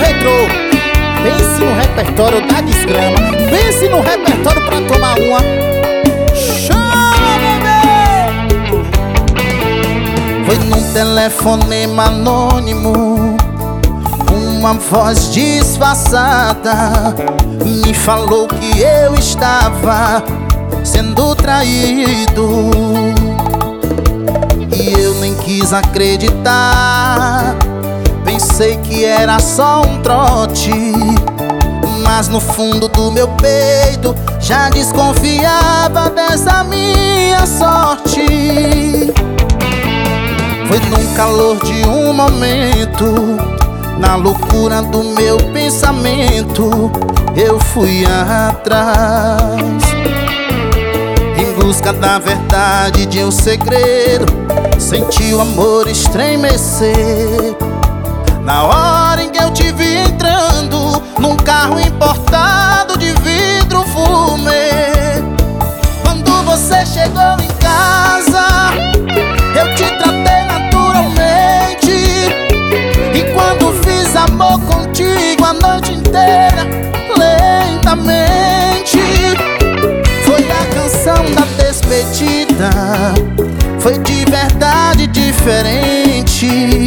retrô. Pense no repertório da desgrama. Pense no repertório pra tomar uma. Chama, bebê! Foi num telefonema anônimo, uma voz disfarçada me falou que eu estava sendo traído. E eu nem quis acreditar, pensei que era só um trote, mas no fundo do meu peito já desconfiava dessa minha sorte. Foi num calor de um momento, na loucura do meu pensamento, eu fui atrás, em busca da verdade de um segredo. Senti o amor estremecer na hora em que eu te vi entrando num carro importado de vidro fumê. Quando você chegou em casa, eu te tratei naturalmente, e quando fiz amor contigo a noite inteira, lentamente, foi a canção da despedida. Foi de verdade diferente.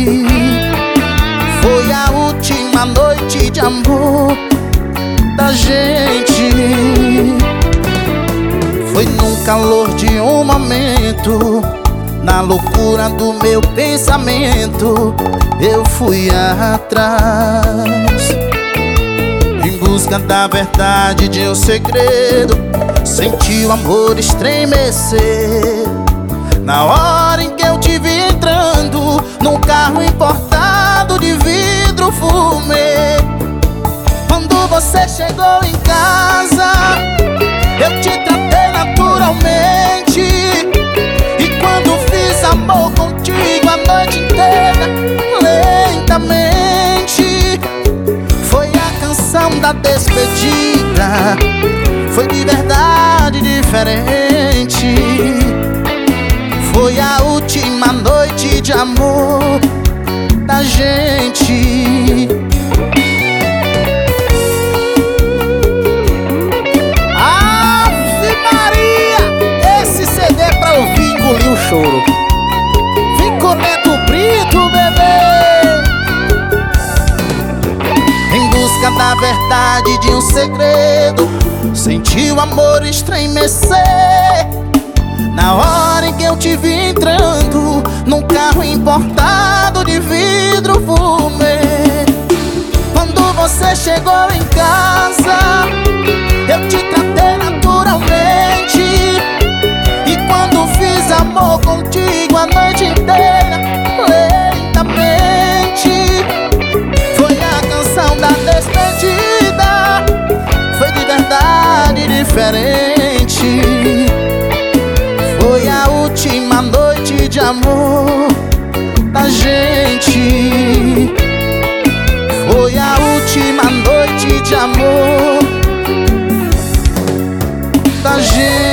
Foi a última noite de amor da gente. Foi num calor de um momento, na loucura do meu pensamento, eu fui atrás, em busca da verdade de um segredo. Senti o amor estremecer na hora em que eu te vi entrando num carro importado de vidro fumê. Quando você chegou em casa, eu te tratei naturalmente, e quando fiz amor contigo a noite inteira, lentamente, foi a canção da despedida. Foi de verdade diferente. Foi a última noite de amor da gente. Ave Maria! Esse CD é pra ouvir engolir o choro. Vem com Neto Brito, bebê! Em busca da verdade de um segredo, senti o amor estremecer na hora em que eu te vi entrando num carro importado de vidro fumê. Quando você chegou em casa, eu te tratei naturalmente, e quando fiz amor contigo a noite inteira, lentamente, foi a canção da despedida. Foi de verdade diferente. Foi a última noite de amor da gente. Foi a última noite de amor da gente.